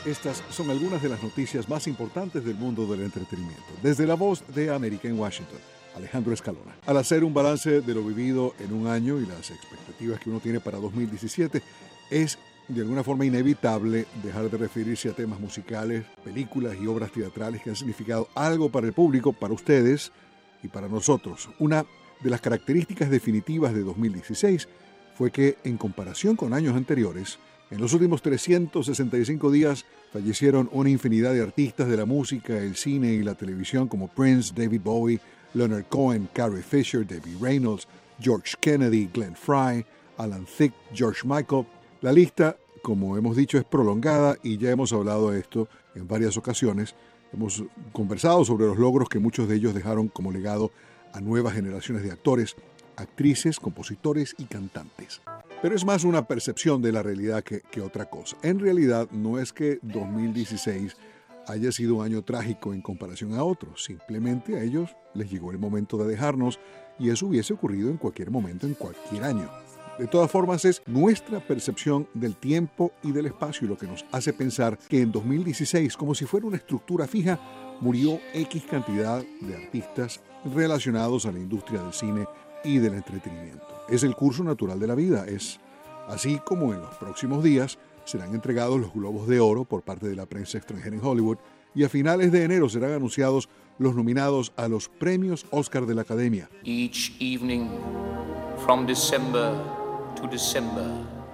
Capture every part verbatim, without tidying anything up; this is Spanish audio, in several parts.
Estas son algunas de las noticias más importantes del mundo del entretenimiento. Desde la voz de América en Washington, Alejandro Escalona. Al hacer un balance de lo vivido en un año y las expectativas que uno tiene para dos mil diecisiete, es de alguna forma inevitable dejar de referirse a temas musicales, películas y obras teatrales que han significado algo para el público, para ustedes y para nosotros. Una de las características definitivas de dos mil dieciséis fue que, en comparación con años anteriores, en los últimos trescientos sesenta y cinco días fallecieron una infinidad de artistas de la música, el cine y la televisión como Prince, David Bowie, Leonard Cohen, Carrie Fisher, Debbie Reynolds, George Kennedy, Glenn Frey, Alan Thicke, George Michael. La lista, como hemos dicho, es prolongada y ya hemos hablado de esto en varias ocasiones. Hemos conversado sobre los logros que muchos de ellos dejaron como legado a nuevas generaciones de actores, actrices, compositores y cantantes. Pero es más una percepción de la realidad que, que otra cosa. En realidad no es que dos mil dieciséis haya sido un año trágico en comparación a otros. Simplemente a ellos les llegó el momento de dejarnos y eso hubiese ocurrido en cualquier momento, en cualquier año. De todas formas, es nuestra percepción del tiempo y del espacio lo que nos hace pensar que en dos mil dieciséis, como si fuera una estructura fija, murió X cantidad de artistas relacionados a la industria del cine y del entretenimiento. Es el curso natural de la vida. Es así como en los próximos días serán entregados los Globos de Oro por parte de la prensa extranjera en Hollywood y a finales de enero serán anunciados los nominados a los premios Oscar de la Academia. Each evening from December to December,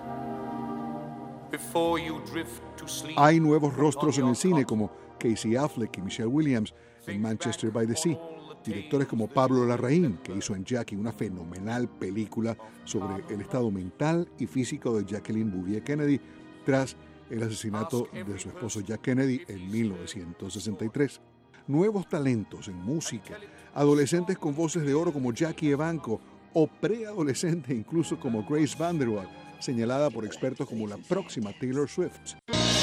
before you drift to sleep. Hay nuevos rostros en el cine como Casey Affleck y Michelle Williams en Manchester by the Sea. Directores como Pablo Larraín, que hizo en Jackie una fenomenal película sobre el estado mental y físico de Jacqueline Bouvier Kennedy tras el asesinato de su esposo Jack Kennedy en mil novecientos sesenta y tres. Nuevos talentos en música, adolescentes con voces de oro como Jackie Evancho o preadolescente incluso como Grace VanderWaal, señalada por expertos como la próxima Taylor Swift.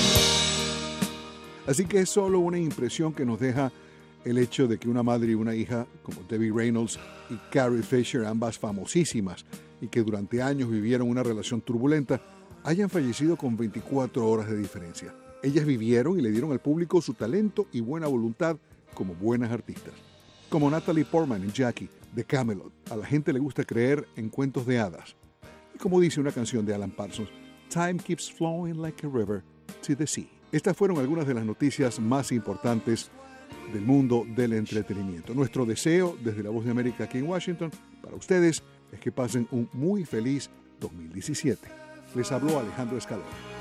Así que es solo una impresión que nos deja el hecho de que una madre y una hija como Debbie Reynolds y Carrie Fisher, ambas famosísimas y que durante años vivieron una relación turbulenta, hayan fallecido con veinticuatro horas de diferencia. Ellas vivieron y le dieron al público su talento y buena voluntad como buenas artistas. Como Natalie Portman en Jackie, de Camelot, a la gente le gusta creer en cuentos de hadas. Y como dice una canción de Alan Parsons, Time keeps flowing like a river to the sea. Estas fueron algunas de las noticias más importantes del mundo del entretenimiento. Nuestro deseo desde La Voz de América aquí en Washington para ustedes es que pasen un muy feliz dos mil diecisiete. Les habló Alejandro Escalona.